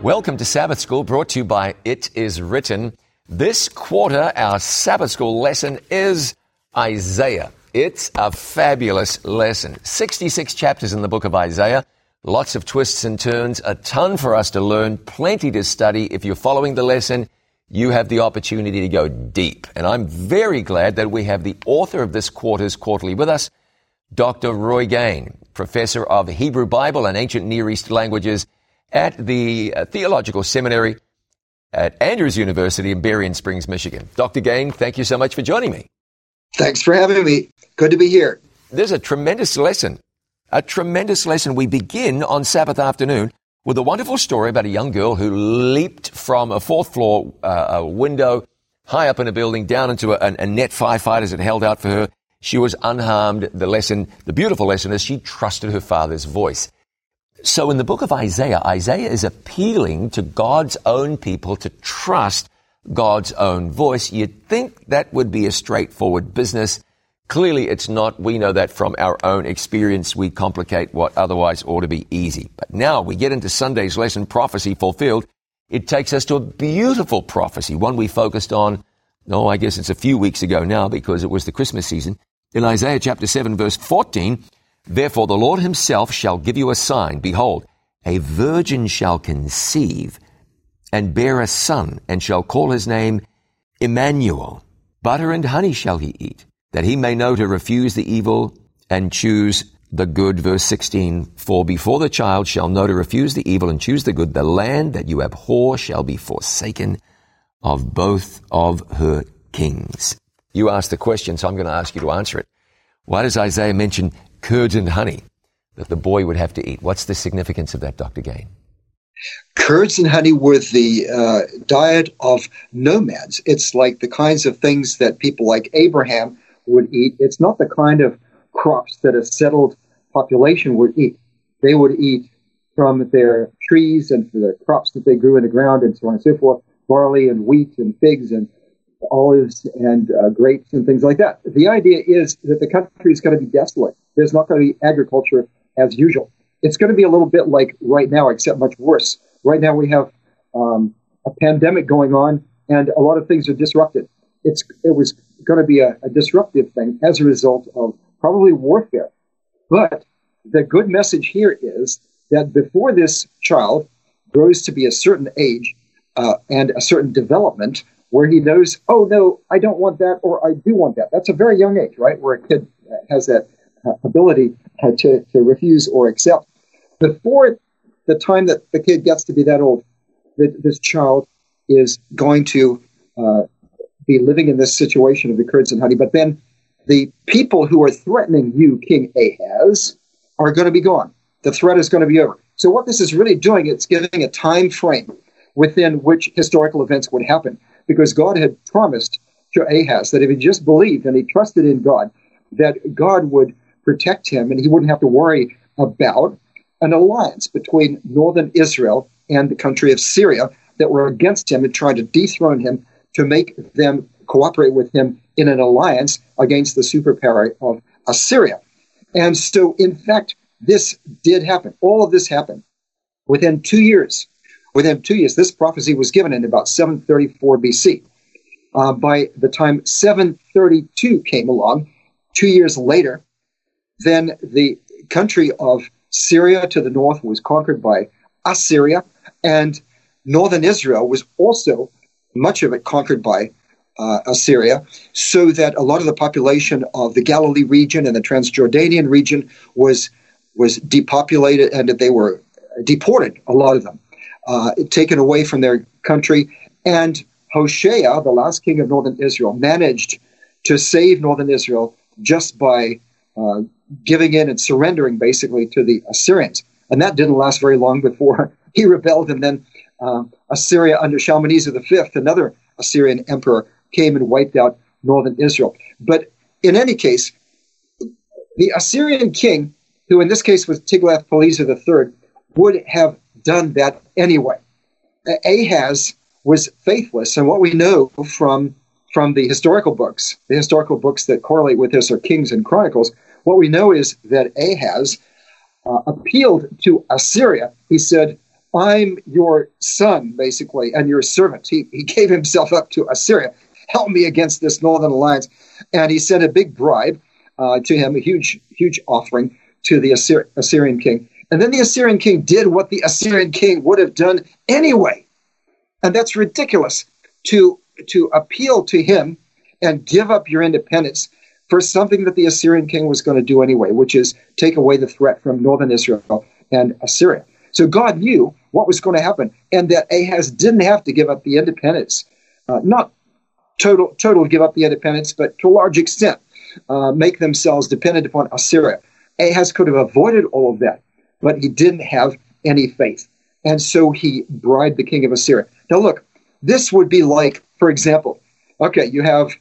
Welcome to Sabbath School, brought to you by It Is Written. This quarter, our Sabbath School lesson is Isaiah. It's a fabulous lesson. 66 chapters in the book of Isaiah, lots of twists and turns, a ton for us to learn, plenty to study. If you're following the lesson, you have the opportunity to go deep. And I'm very glad that we have the author of this quarter's quarterly with us, Dr. Roy Gane, professor of Hebrew Bible and ancient Near East languages at the Theological Seminary at Andrews University in Berrien Springs, Michigan. Dr. Gane, thank you so much for joining me. Thanks for having me. Good to be here. There's a tremendous lesson. We begin on Sabbath afternoon with a wonderful story about a young girl who leaped from a fourth floor window high up in a building down into a net firefighters had held out for her. She was unharmed. The beautiful lesson is she trusted her father's voice. So in the book of Isaiah, Isaiah is appealing to God's own people to trust God's own voice. You'd think that would be a straightforward business. Clearly it's not. We know that from our own experience. We complicate what otherwise ought to be easy. But now we get into Sunday's lesson, Prophecy Fulfilled. It takes us to a beautiful prophecy, one we focused on, I guess it's a few weeks ago now because it was the Christmas season. In Isaiah chapter 7, verse 14, "Therefore the Lord himself shall give you a sign. Behold, a virgin shall conceive and bear a son, and shall call his name Emmanuel. Butter and honey shall he eat, that he may know to refuse the evil and choose the good." Verse 16, "For before the child shall know to refuse the evil and choose the good, the land that you abhor shall be forsaken of both of her kings." You asked the question, so I'm going to ask you to answer it. Why does Isaiah mention curds and honey that the boy would have to eat? What's the significance of that, Dr. Gane? Curds and honey were the diet of nomads. It's like the kinds of things that people like Abraham would eat. It's not the kind of crops that a settled population would eat. They would eat from their trees and the crops that they grew in the ground and so on and so forth, barley and wheat and figs and olives and grapes and things like that. The idea is that the country is going to be desolate. There's not going to be agriculture as usual. It's going to be a little bit like right now, except much worse. Right now we have a pandemic going on, and a lot of things are disrupted. It was going to be a disruptive thing as a result of probably warfare. But the good message here is that before this child grows to be a certain age and a certain development, where he knows, oh, no, I don't want that, or I do want that. That's a very young age, right, where a kid has that ability to refuse or accept. Before the time that the kid gets to be that old, this child is going to be living in this situation of the curds and honey. But then the people who are threatening you, King Ahaz, are going to be gone. The threat is going to be over. So what this is really doing, it's giving a time frame within which historical events would happen. Because God had promised to Ahaz that if he just believed and he trusted in God, that God would protect him and he wouldn't have to worry about an alliance between northern Israel and the country of Syria that were against him and trying to dethrone him to make them cooperate with him in an alliance against the superpower of Assyria. And so, in fact, this did happen. All of this happened within 2 years. Within 2 years, this prophecy was given in about 734 BC. By the time 732 came along, 2 years later, then the country of Syria to the north was conquered by Assyria, and northern Israel was also, much of it, conquered by Assyria, so that a lot of the population of the Galilee region and the Transjordanian region was depopulated, and they were deported, a lot of them. Taken away from their country. And Hoshea, the last king of northern Israel, managed to save northern Israel just by giving in and surrendering basically to the Assyrians. And that didn't last very long before he rebelled. And then Assyria under Shalmaneser V, another Assyrian emperor, came and wiped out northern Israel. But in any case, the Assyrian king, who in this case was Tiglath-Pileser III, would have done that anyway. Ahaz was faithless, and what we know from the historical books that correlate with this are Kings and Chronicles, what we know is that Ahaz appealed to Assyria. He said, I'm your son, basically, and your servant. He gave himself up to Assyria. Help me against this northern alliance. And he sent a big bribe to him, a huge offering to the Assyrian king. And then the Assyrian king did what the Assyrian king would have done anyway. And that's ridiculous, to appeal to him and give up your independence for something that the Assyrian king was going to do anyway, which is take away the threat from northern Israel and Assyria. So God knew what was going to happen, and that Ahaz didn't have to give up the independence. Not total give up the independence, but to a large extent, make themselves dependent upon Assyria. Ahaz could have avoided all of that, but he didn't have any faith. And so he bribed the king of Assyria. Now look, this would be like, for example, okay, you have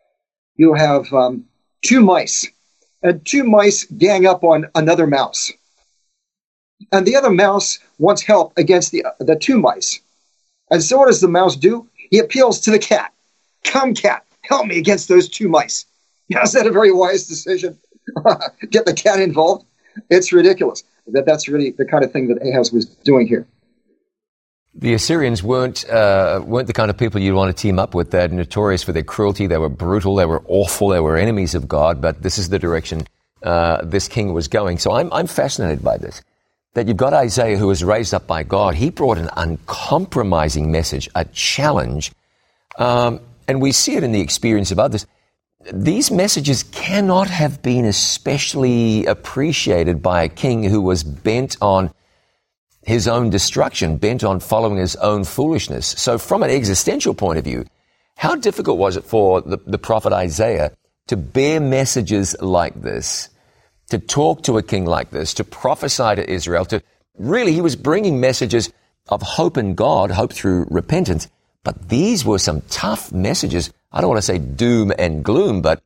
two mice, and two mice gang up on another mouse. And the other mouse wants help against the two mice. And so what does the mouse do? He appeals to the cat. Come, cat, help me against those two mice. Now, is that a very wise decision? Get the cat involved? It's ridiculous. That's really the kind of thing that Ahaz was doing here. The Assyrians weren't the kind of people you'd want to team up with. They're notorious for their cruelty. They were brutal. They were awful. They were enemies of God. But this is the direction this king was going. So I'm fascinated by this. That you've got Isaiah, who was raised up by God. He brought an uncompromising message, a challenge. And we see it in the experience of others. These messages cannot have been especially appreciated by a king who was bent on his own destruction, bent on following his own foolishness. So from an existential point of view, how difficult was it for the prophet Isaiah to bear messages like this, to talk to a king like this, to prophesy to Israel, he was bringing messages of hope in God, hope through repentance. But these were some tough messages. I don't want to say doom and gloom, but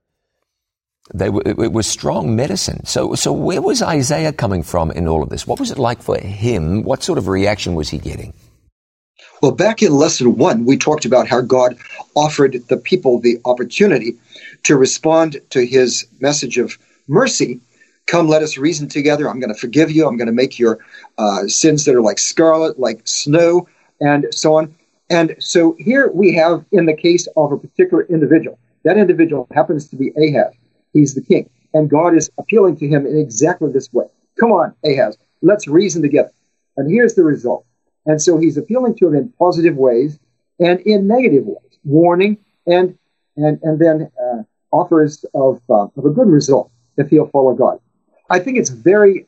it was strong medicine. So where was Isaiah coming from in all of this? What was it like for him? What sort of reaction was he getting? Well, back in lesson 1, we talked about how God offered the people the opportunity to respond to his message of mercy. Come, let us reason together. I'm going to forgive you. I'm going to make your sins that are like scarlet, like snow, and so on. And so here we have, in the case of a particular individual, that individual happens to be Ahaz. He's the king. And God is appealing to him in exactly this way. Come on, Ahaz, let's reason together. And here's the result. And so he's appealing to him in positive ways and in negative ways, warning and then offers of a good result if he'll follow God. I think it's very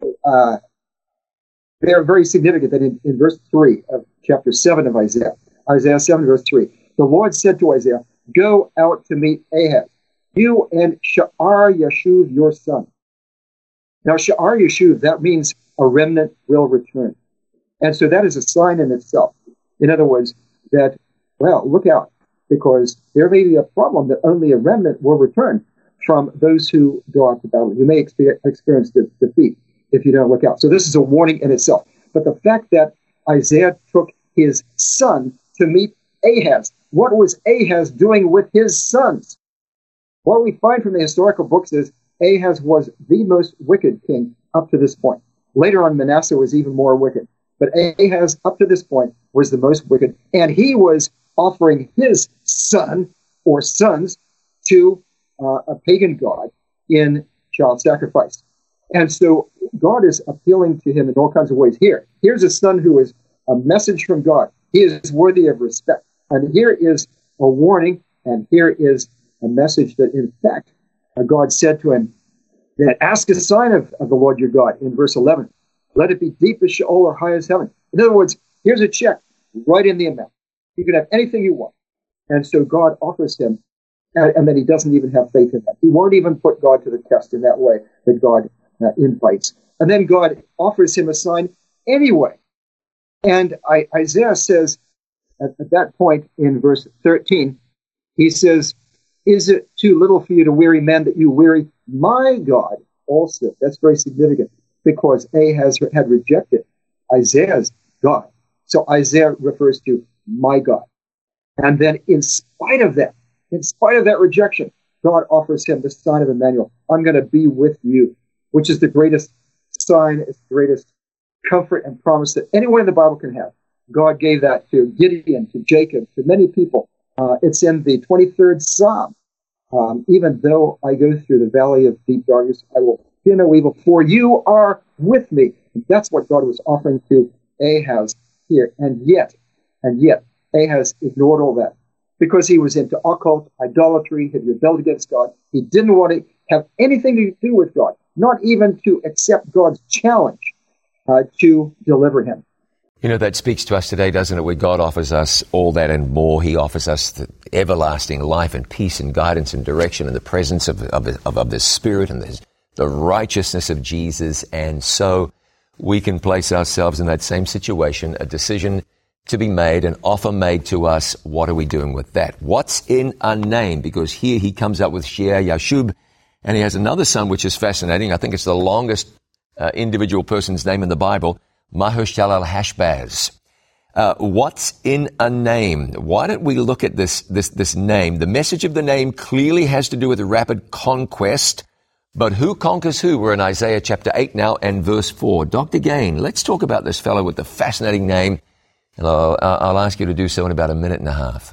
significant that in verse 3 of chapter 7 of Isaiah 7 verse 3, the Lord said to Isaiah, go out to meet Ahaz, you and Sha'ar-Yashuv, your son. Now, Sha'ar-Yashuv, that means a remnant will return. And so that is a sign in itself. In other words, that, well, look out, because there may be a problem that only a remnant will return from those who go out to battle. You may experience defeat if you don't look out. So this is a warning in itself. But the fact that Isaiah took his son to meet Ahaz, what was Ahaz doing with his sons? What we find from the historical books is Ahaz was the most wicked king up to this point. Later on, Manasseh was even more wicked. But Ahaz, up to this point, was the most wicked. And he was offering his son or sons to a pagan god in child sacrifice. And so God is appealing to him in all kinds of ways. Here's a son who is a message from God. He is worthy of respect. And here is a warning, and here is a message that, in fact, God said to him, that ask a sign of the Lord your God in verse 11. Let it be deep as Sheol or high as heaven. In other words, here's a check right in the amount. You can have anything you want. And so God offers him, and then he doesn't even have faith in that. He won't even put God to the test in that way that God invites. And then God offers him a sign anyway. And Isaiah says at that point in verse 13, he says, is it too little for you to weary men that you weary my God also? That's very significant because Ahaz had rejected Isaiah's God. So Isaiah refers to my God. And then in spite of that rejection, God offers him the sign of Emmanuel. I'm going to be with you, which is the greatest sign, it's the greatest comfort and promise that anyone in the Bible can have. God gave that to Gideon, to Jacob, to many people. It's in the 23rd Psalm. Even though I go through the valley of deep darkness, I will fear no evil, for you are with me. And that's what God was offering to Ahaz here. And yet, Ahaz ignored all that because he was into occult, idolatry, had rebelled against God. He didn't want to have anything to do with God, not even to accept God's challenge to deliver him. You know, that speaks to us today, doesn't it, where God offers us all that and more. He offers us the everlasting life and peace and guidance and direction and the presence of the Spirit and the righteousness of Jesus. And so we can place ourselves in that same situation, a decision to be made, an offer made to us. What are we doing with that? What's in a name? Because here he comes up with Shear-Yashub, and he has another son, which is fascinating. I think it's the longest individual person's name in the Bible, Maher-Shalal-Hash-Baz. What's in a name? Why don't we look at this name? The message of the name clearly has to do with rapid conquest, but who conquers who? We're in Isaiah chapter 8 now and verse 4. Dr. Gain, let's talk about this fellow with the fascinating name, and I'll ask you to do so in about a minute and a half.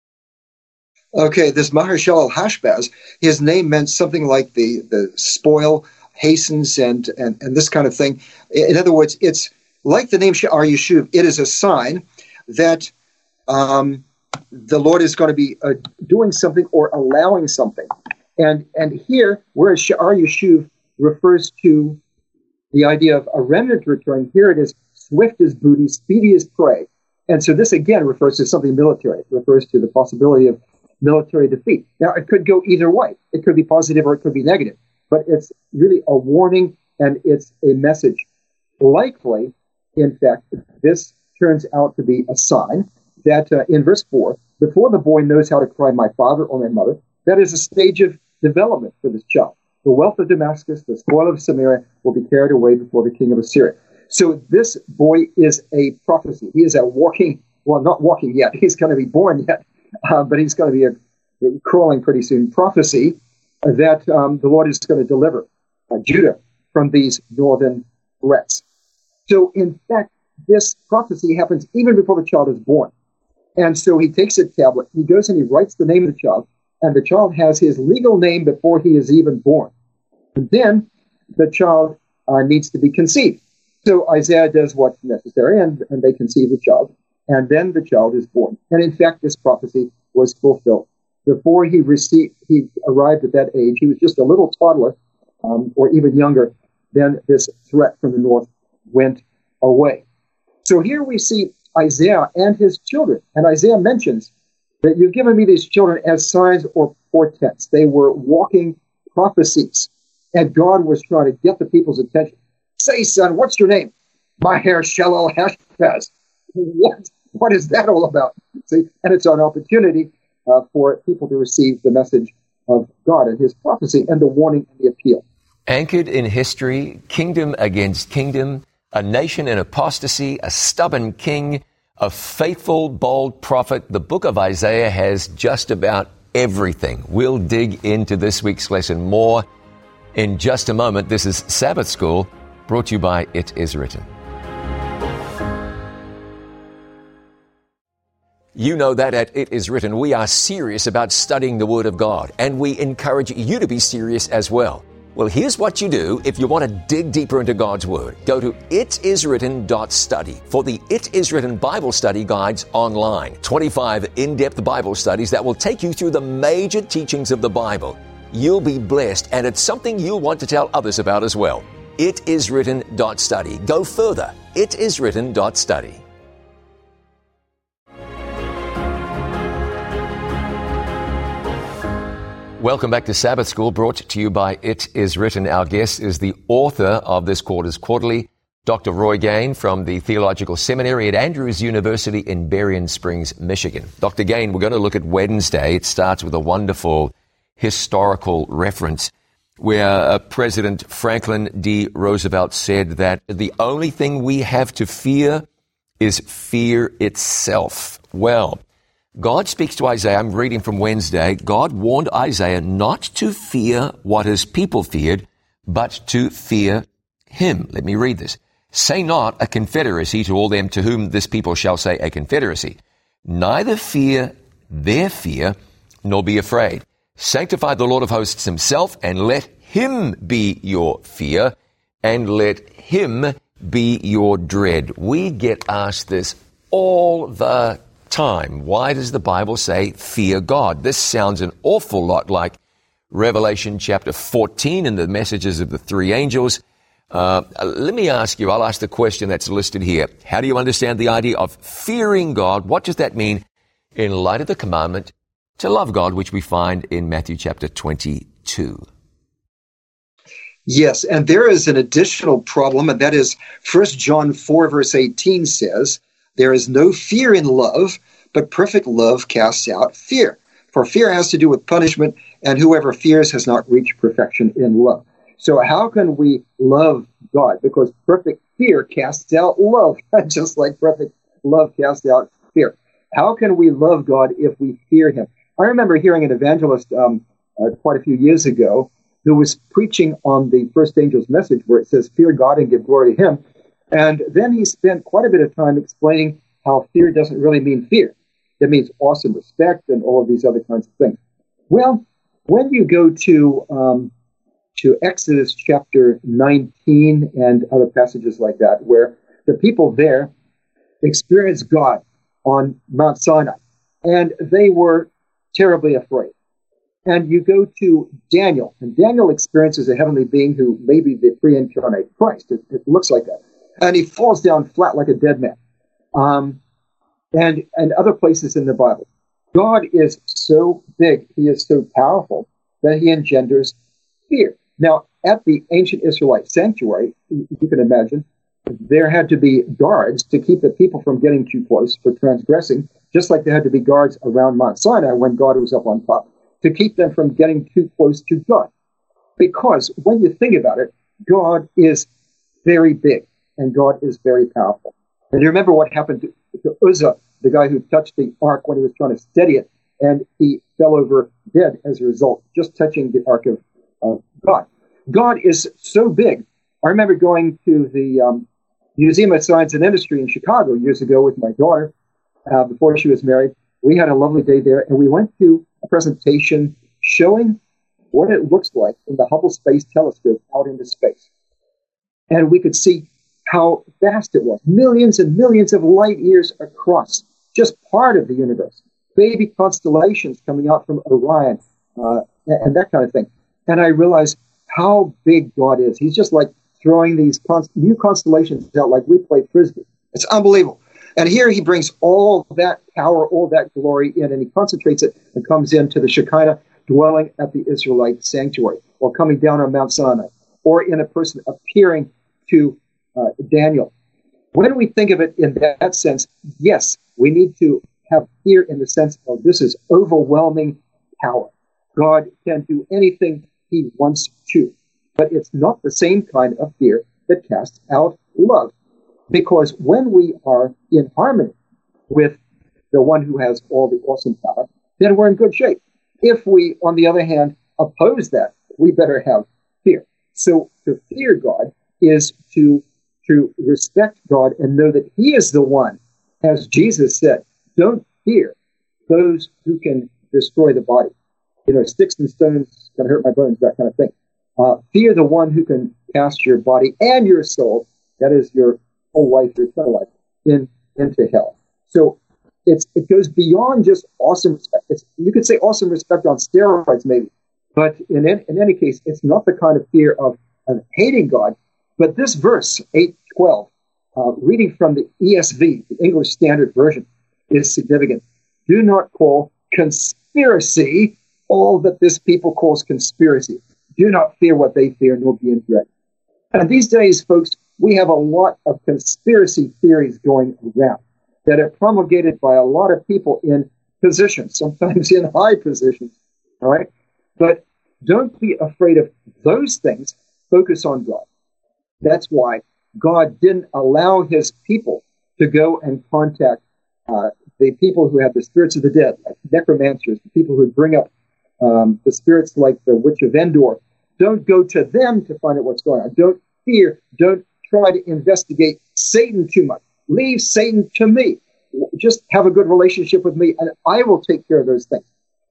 Okay, this Maher-Shalal-Hash-Baz, his name meant something like the spoil hastens and this kind of thing. In other words, it's like the name Shear-Yashub. It is a sign that the Lord is going to be doing something or allowing something. And here, whereas Shear-Yashub refers to the idea of a remnant return, here it is swift as booty, speedy as prey. And so this again refers to something military. It refers to the possibility of military defeat. Now, it could go either way. It could be positive or it could be negative. But it's really a warning and it's a message. Likely, in fact, this turns out to be a sign that in verse 4, before the boy knows how to cry my father or my mother, that is a stage of development for this child. The wealth of Damascus, the spoil of Samaria will be carried away before the king of Assyria. So this boy is a prophecy. He is a walking, well, not walking yet. He's going to be born yet, but he's going to be a crawling pretty soon prophecy that the Lord is going to deliver Judah from these northern threats. So, in fact, this prophecy happens even before the child is born. And so he takes a tablet, he goes and he writes the name of the child, and the child has his legal name before he is even born. And then the child needs to be conceived. So Isaiah does what's necessary, and they conceive the child, and then the child is born. And in fact, this prophecy was fulfilled. Before he arrived at that age, he was just a little toddler, or even younger. Then this threat from the north went away. So here we see Isaiah and his children. And Isaiah mentions that you've given me these children as signs or portents. They were walking prophecies. And God was trying to get the people's attention. Say, son, what's your name? Maher-Shalal-Hash-Baz. What is that all about? See, and it's an opportunity for people to receive the message of God and his prophecy and the warning and the appeal. Anchored in history, kingdom against kingdom, a nation in apostasy, a stubborn king, a faithful, bold prophet. The book of Isaiah has just about everything. We'll dig into this week's lesson more in just a moment. This is Sabbath School, brought to you by It Is Written. You know that at It Is Written, we are serious about studying the Word of God, and we encourage you to be serious as well. Well, here's what you do if you want to dig deeper into God's Word. Go to itiswritten.study for the It Is Written Bible Study Guides online. 25 in-depth Bible studies that will take you through the major teachings of the Bible. You'll be blessed, and it's something you'll want to tell others about as well. Itiswritten.study. Go further. Itiswritten.study. Welcome back to Sabbath School, brought to you by It Is Written. Our guest is the author of this quarter's quarterly, Dr. Roy Gain from the Theological Seminary at Andrews University in Berrien Springs, Michigan. Dr. Gain, we're going to look at Wednesday. It starts with a wonderful historical reference where President Franklin D. Roosevelt said that the only thing we have to fear is fear itself. Well, God speaks to Isaiah. I'm reading from Wednesday. God warned Isaiah not to fear what his people feared, but to fear him. Let me read this. Say not a confederacy to all them to whom this people shall say a confederacy. Neither fear their fear, nor be afraid. Sanctify the Lord of hosts himself, and let him be your fear, and let him be your dread. We get asked this all the time. Why does the Bible say fear God? This sounds an awful lot like Revelation chapter 14 and the messages of the three angels. Let me ask you, I'll ask the question that's listed here. How do you understand the idea of fearing God? What does that mean in light of the commandment to love God, which we find in Matthew chapter 22? Yes, and there is an additional problem, and that is 1 John 4, verse 18 says, there is no fear in love, but perfect love casts out fear. For fear has to do with punishment, and whoever fears has not reached perfection in love. So how can we love God? Because perfect fear casts out love, just like perfect love casts out fear. How can we love God if we fear him? I remember hearing an evangelist quite a few years ago who was preaching on the first angel's message where it says, fear God and give glory to him. And then he spent quite a bit of time explaining how fear doesn't really mean fear. It means awesome respect and all of these other kinds of things. Well, when you go to Exodus chapter 19 and other passages like that, where the people there experienced God on Mount Sinai, and they were terribly afraid. And you go to Daniel, and Daniel experiences a heavenly being who may be the pre-incarnate Christ. It looks like that. And he falls down flat like a dead man. And other places in the Bible. God is so big, he is so powerful, that he engenders fear. Now, at the ancient Israelite sanctuary, you can imagine, there had to be guards to keep the people from getting too close for transgressing, just like there had to be guards around Mount Sinai when God was up on top, to keep them from getting too close to God. Because when you think about it, God is very big, and God is very powerful. And you remember what happened to Uzzah, the guy who touched the ark when he was trying to steady it, and he fell over dead as a result, just touching the ark of God. God is so big. I remember going to the Museum of Science and Industry in Chicago years ago with my daughter before she was married. We had a lovely day there, and we went to a presentation showing what it looks like in the Hubble Space Telescope out into space. And we could see how vast it was, millions and millions of light years across, just part of the universe. Baby constellations coming out from Orion, and that kind of thing. And I realized how big God is. He's just like throwing these new constellations out like we play Frisbee. It's unbelievable. And here he brings all that power, all that glory in, and he concentrates it and comes into the Shekinah dwelling at the Israelite sanctuary, or coming down on Mount Sinai, or in a person appearing to Daniel. When we think of it in that sense, yes, we need to have fear in the sense of this is overwhelming power. God can do anything he wants to, but it's not the same kind of fear that casts out love. Because when we are in harmony with the one who has all the awesome power, then we're in good shape. If we, on the other hand, oppose that, we better have fear. So to fear God is to respect God and know that he is the one, as Jesus said, don't fear those who can destroy the body. Sticks and stones can hurt my bones, that kind of thing. Fear the one who can cast your body and your soul, that is your whole life, your eternal life, into hell. So it goes beyond just awesome respect. You could say awesome respect on steroids, maybe. But in any case, it's not the kind of fear of hating God. But this verse, 8:12, reading from the ESV, the English Standard Version, is significant. Do not call conspiracy all that this people calls conspiracy. Do not fear what they fear, nor be in dread. And these days, folks, we have a lot of conspiracy theories going around that are promulgated by a lot of people in positions, sometimes in high positions, all right? But don't be afraid of those things. Focus on God. That's why God didn't allow his people to go and contact the people who have the spirits of the dead, like necromancers, the people who bring up the spirits like the Witch of Endor. Don't go to them to find out what's going on. Don't fear, don't try to investigate Satan too much. Leave Satan to me. Just have a good relationship with me, and I will take care of those things.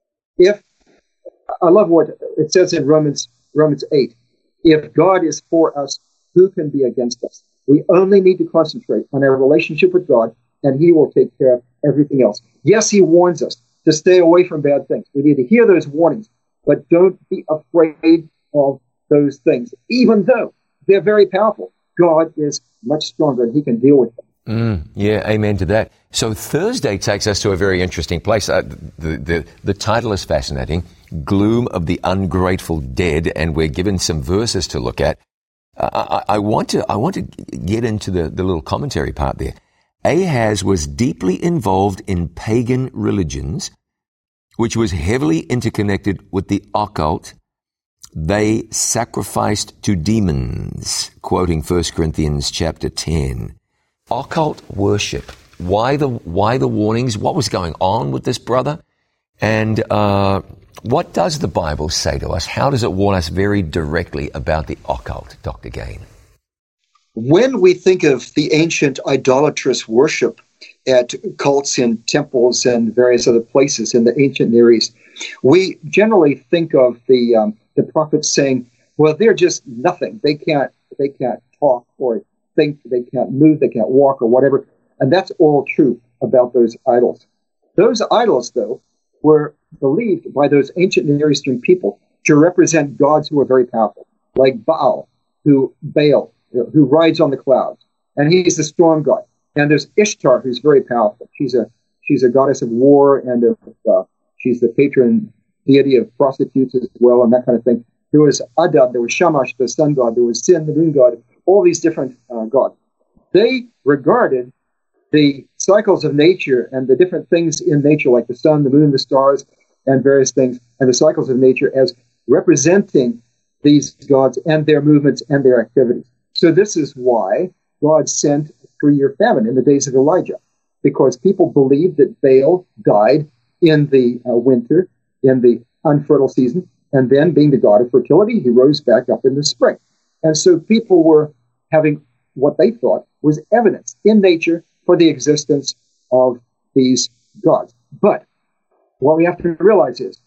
I love what it says in Romans 8. If God is for us, who can be against us? We only need to concentrate on our relationship with God, and he will take care of everything else. Yes, he warns us to stay away from bad things. We need to hear those warnings, but don't be afraid of those things. Even though they're very powerful, God is much stronger, and he can deal with them. Yeah, amen to that. So Thursday takes us to a very interesting place. The title is fascinating, Gloom of the Ungrateful Dead, and we're given some verses to look at. I want to get into the little commentary part there. Ahaz was deeply involved in pagan religions, which was heavily interconnected with the occult. They sacrificed to demons, quoting 1 Corinthians chapter 10. Occult worship. Why the warnings? What was going on with this brother? And what does the Bible say to us? How does it warn us very directly about the occult, Dr. Gain? When we think of the ancient idolatrous worship at cults in temples and various other places in the ancient Near East, we generally think of the prophets saying, well, they're just nothing. They can't talk or think, they can't move, they can't walk or whatever. And that's all true about those idols. Those idols, though, were believed by those ancient Near Eastern people to represent gods who were very powerful, like Baal, who rides on the clouds, and he's the storm god. And there's Ishtar, who's very powerful. She's a goddess of war, and she's the patron deity of prostitutes as well, and that kind of thing. There was Adad, there was Shamash, the sun god, there was Sin, the moon god, all these different gods. They regarded the cycles of nature and the different things in nature, like the sun, the moon, the stars, and various things, and the cycles of nature as representing these gods and their movements and their activities. So this is why God sent a 3-year famine in the days of Elijah, because people believed that Baal died in the winter, in the unfertile season, and then being the god of fertility, he rose back up in the spring. And so people were having what they thought was evidence in nature for the existence of these gods. But what we have to realize is,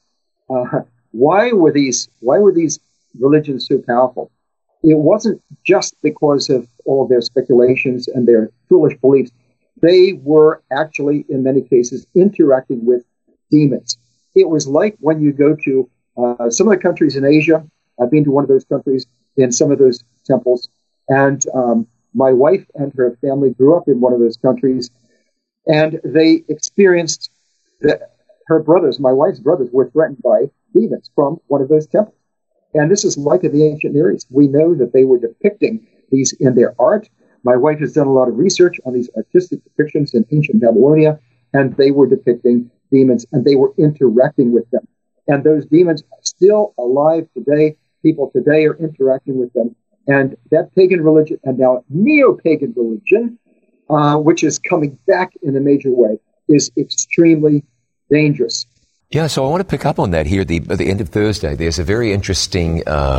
why were these religions so powerful? It wasn't just because of all their speculations and their foolish beliefs. They were actually, in many cases, interacting with demons. It was like when you go to some of the countries in Asia. I've been to one of those countries in some of those temples, and my wife and her family grew up in one of those countries, and they experienced that her brothers, my wife's brothers, were threatened by demons from one of those temples. And this is like in the ancient Near East. We know that they were depicting these in their art. My wife has done a lot of research on these artistic depictions in ancient Babylonia, and they were depicting demons, and they were interacting with them. And those demons are still alive today. People today are interacting with them. And that pagan religion, and now neo-pagan religion, which is coming back in a major way, is extremely dangerous. Yeah, so I want to pick up on that here at the end of Thursday. There's a very interesting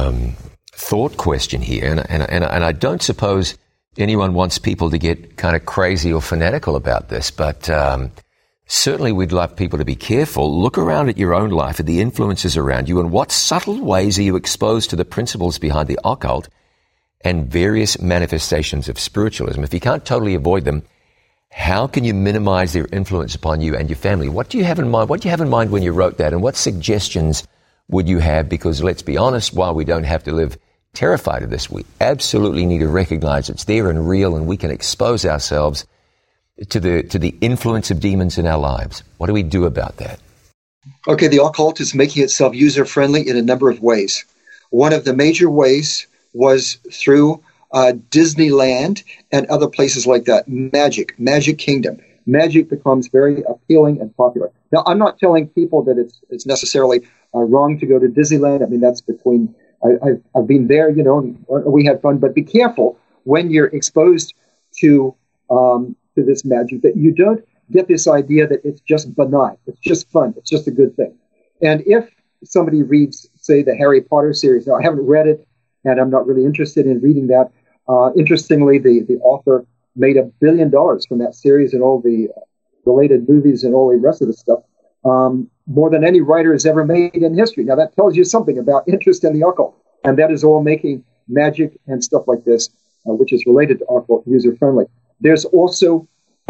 thought question here, and I don't suppose anyone wants people to get kind of crazy or fanatical about this, but certainly we'd love people to be careful. Look around at your own life, at the influences around you, and what subtle ways are you exposed to the principles behind the occult and various manifestations of spiritualism. If you can't totally avoid them, how can you minimize their influence upon you and your family? What do you have in mind? What do you have in mind when you wrote that? And what suggestions would you have? Because let's be honest, while we don't have to live terrified of this, we absolutely need to recognize it's there and real, and we can expose ourselves to the influence of demons in our lives. What do we do about that? Okay, the occult is making itself user-friendly in a number of ways. One of the major ways was through Disneyland and other places like that. Magic Kingdom. Magic becomes very appealing and popular. Now, I'm not telling people that it's necessarily wrong to go to Disneyland. I mean, that's between, I've been there, we had fun, but be careful when you're exposed to this magic, that you don't get this idea that it's just benign, it's just fun, it's just a good thing. And if somebody reads, say, the Harry Potter series, now I haven't read it, and I'm not really interested in reading that, Interestingly, the author made $1 billion from that series and all the related movies and all the rest of the stuff, more than any writer has ever made in history. Now, that tells you something about interest in the occult, and that is all making magic and stuff like this, which is related to occult, user-friendly. There's also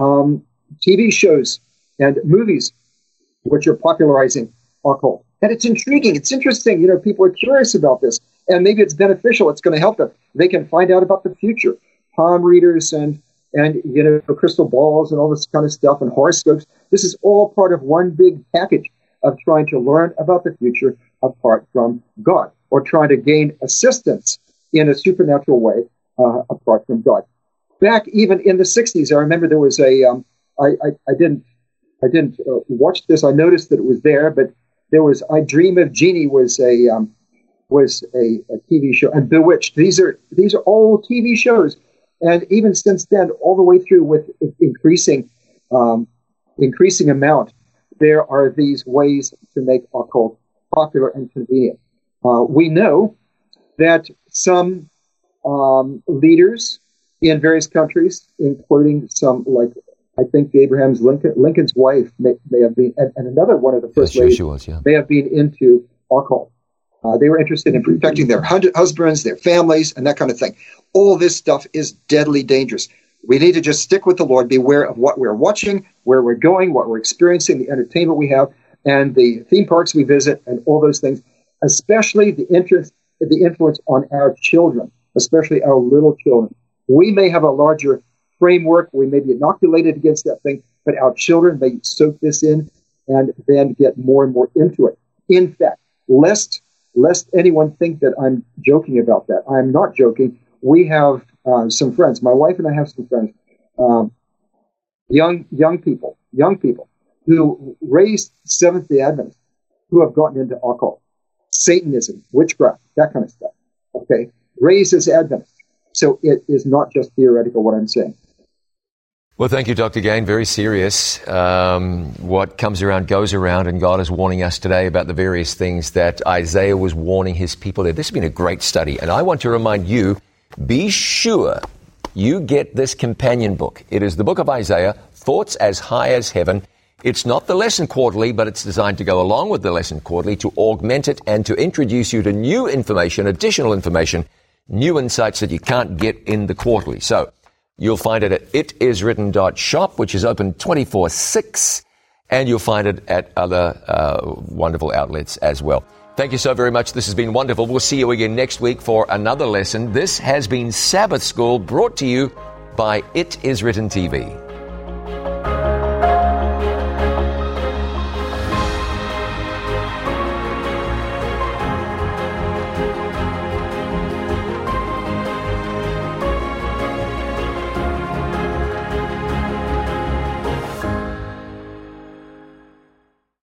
TV shows and movies which are popularizing occult. And it's intriguing. It's interesting. You know, people are curious about this, and maybe it's beneficial. It's going to help them. They can find out about the future. Palm readers and you know, crystal balls and all this kind of stuff and horoscopes. This is all part of one big package of trying to learn about the future apart from God, or trying to gain assistance in a supernatural way apart from God. Back even in the 60s, I remember there was a, I didn't watch this. I noticed that it was there, but there was I Dream of Jeannie was a TV show, and Bewitched. These are old TV shows. And even since then, all the way through with increasing amount, there are these ways to make occult popular and convenient. We know that some leaders in various countries, including some, like I think Lincoln's wife may have been, and another one of the first ladies may have been into occult. They were interested in protecting their husbands, their families, and that kind of thing. All this stuff is deadly dangerous. We need to just stick with the Lord, be aware of what we're watching, where we're going, what we're experiencing, the entertainment we have, and the theme parks we visit, and all those things, especially the influence on our children, especially our little children. We may have a larger framework, we may be inoculated against that thing, but our children may soak this in and then get more and more into it. In fact, lest anyone think that I'm joking about that. I'm not joking. We have some friends. My wife and I have some friends, young people who raised Seventh-day Adventists, who have gotten into occult, Satanism, witchcraft, that kind of stuff. Okay, raised as Adventists. So it is not just theoretical what I'm saying. Well, thank you, Dr. Gain. Very serious. What comes around goes around, and God is warning us today about the various things that Isaiah was warning his people there. This has been a great study, and I want to remind you, be sure you get this companion book. It is the book of Isaiah, Thoughts as High as Heaven. It's not the lesson quarterly, but it's designed to go along with the lesson quarterly to augment it and to introduce you to new information, additional information, new insights that you can't get in the quarterly. So you'll find it at itiswritten.shop, which is open 24/6, and you'll find it at other wonderful outlets as well. Thank you so very much. This has been wonderful. We'll see you again next week for another lesson. This has been Sabbath School, brought to you by It Is Written TV.